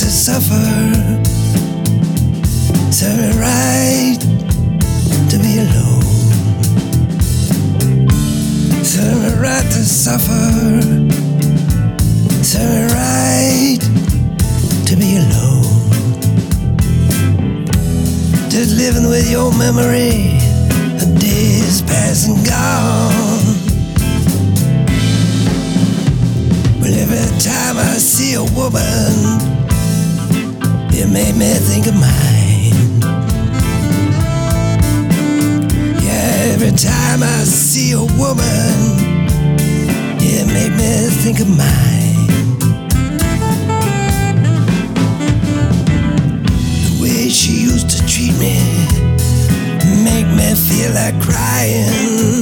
to suffer. Serve me right to be alone. Serve me right to suffer. Serve me right to be alone. Just living with your memory of days past and gone. Well, every time I see a woman, it made me think of mine. Yeah, every time I see a woman, it made me think of mine. The way she used to treat me make me feel like crying.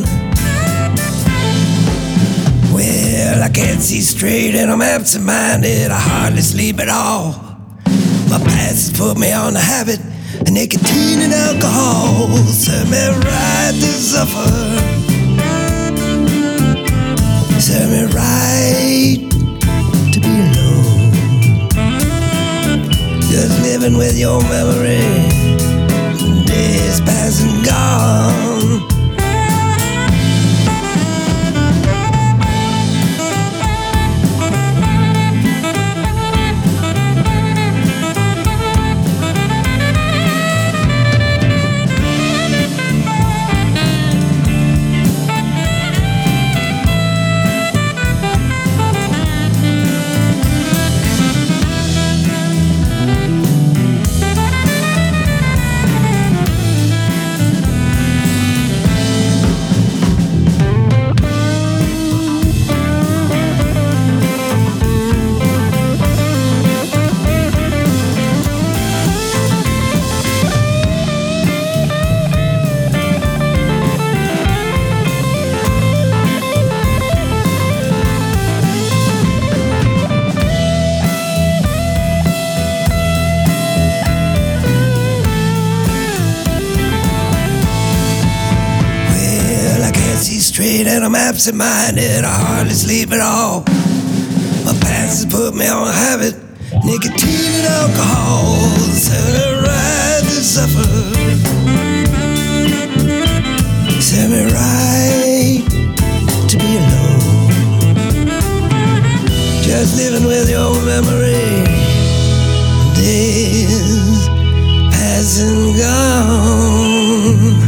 Well, I can't see straight and I'm absent-minded. I hardly sleep at all. My past has put me on the habit of nicotine and alcohol. Serve me right to suffer. Serve me right to be alone. Just living with your memory, days past and gone. Straight and I'm absent-minded, I hardly sleep at all. My past has put me on a habit, nicotine and alcohol. Serve me right to suffer. Serve me right to be alone. Just living with your memory, days past and gone.